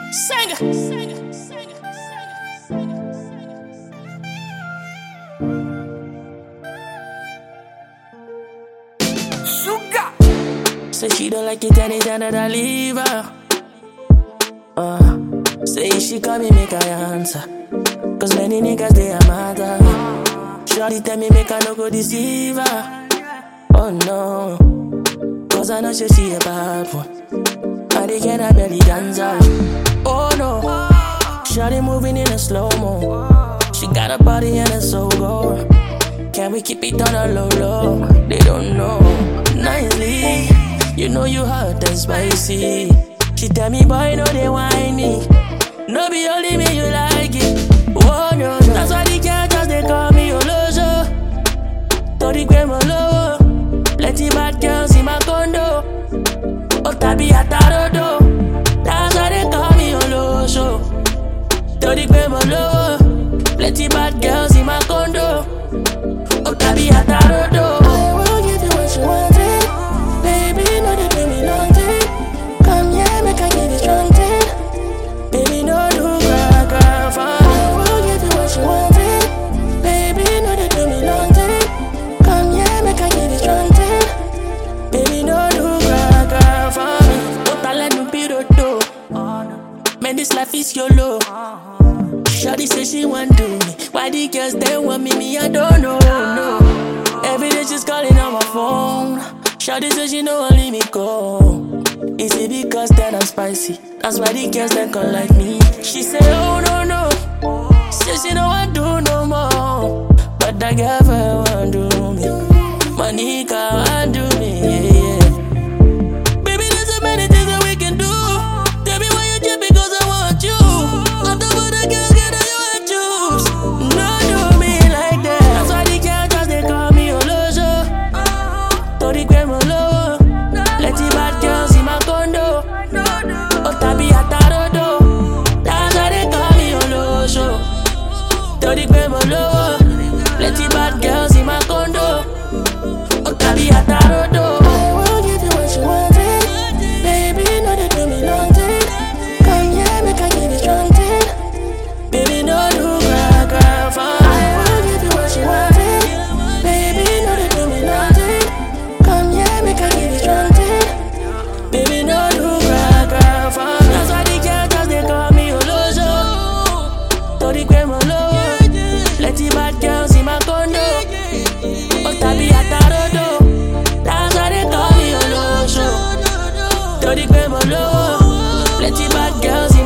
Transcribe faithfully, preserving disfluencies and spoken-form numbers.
Sing it. Sugar. Say she don't like it anytime that I leave her. Uh, say she call me, make I answer. Cause many niggas, they are matter. Shorty tell me, make I no go deceive her. Oh no, cause I know she see a bad one. And they cannot belly dance out. Oh no, shorty moving in a slow-mo. She got a body and a soul go. Can we keep it on a low low? They don't know. Nicely, you know you hot and spicy. She tell me, boy, no, they whine me. No be only me, you like it. Oh no, no. That's why the girls just they call me Olojo. Tori Kwemolo. Plenty bad girls in my condo. Otabi Atarodo. That's why they call me Olojo. Tori Kwemolo. Plenty bad girls in my condo. Otabi Atarodo. I will give you what you wanted. Baby, no, they do me nothing. Come here, make I give you strong thing. Baby, no do crack crack for me. I will give you what you wanted. Baby, no, they do me nothing. Come here, make I give you strong thing. Baby, no do crack crack for me. Don't let me be the door. Man, this life is YOLO. Shawty say she want do me. Why the girls they want me? Me, I don't know. No. Every day she's calling on my phone. Shawty say she know only me go. Is it because that I'm spicy? That's why the girls they call like me. She say oh no no. Say she don't want do no more. But that girl for want do me. Monica want do me. Yeah, yeah. Baby, there's so many things that we can do. Tell me why you just because I want you. I don't want the girl get that you want choose. No do me like that. That's why the girl just they call me Olojo. Tori Kwemolo. Plenty bad girls in my condo. Otabi Atarodo. That's why they call me Olojo. Tori Kwemolo. Plenty bad girls in my condo. Otabi Atarodo. I will give you what you wanted. Baby, no, they do me nothing. Come here, make I give you strong thing. Baby, no do crack crack for me. I will give you what you wanted. Baby, no, they do me nothing. Come here, make I give you strong thing. Baby, no do crack crack for me. That's why the girls just they call me Olojo. Tori Kwemolo. Plenty bad girls in my condo. Otabi Atarodo. That's why they call me Olojo. Tori Kwemolo. Plenty bad girls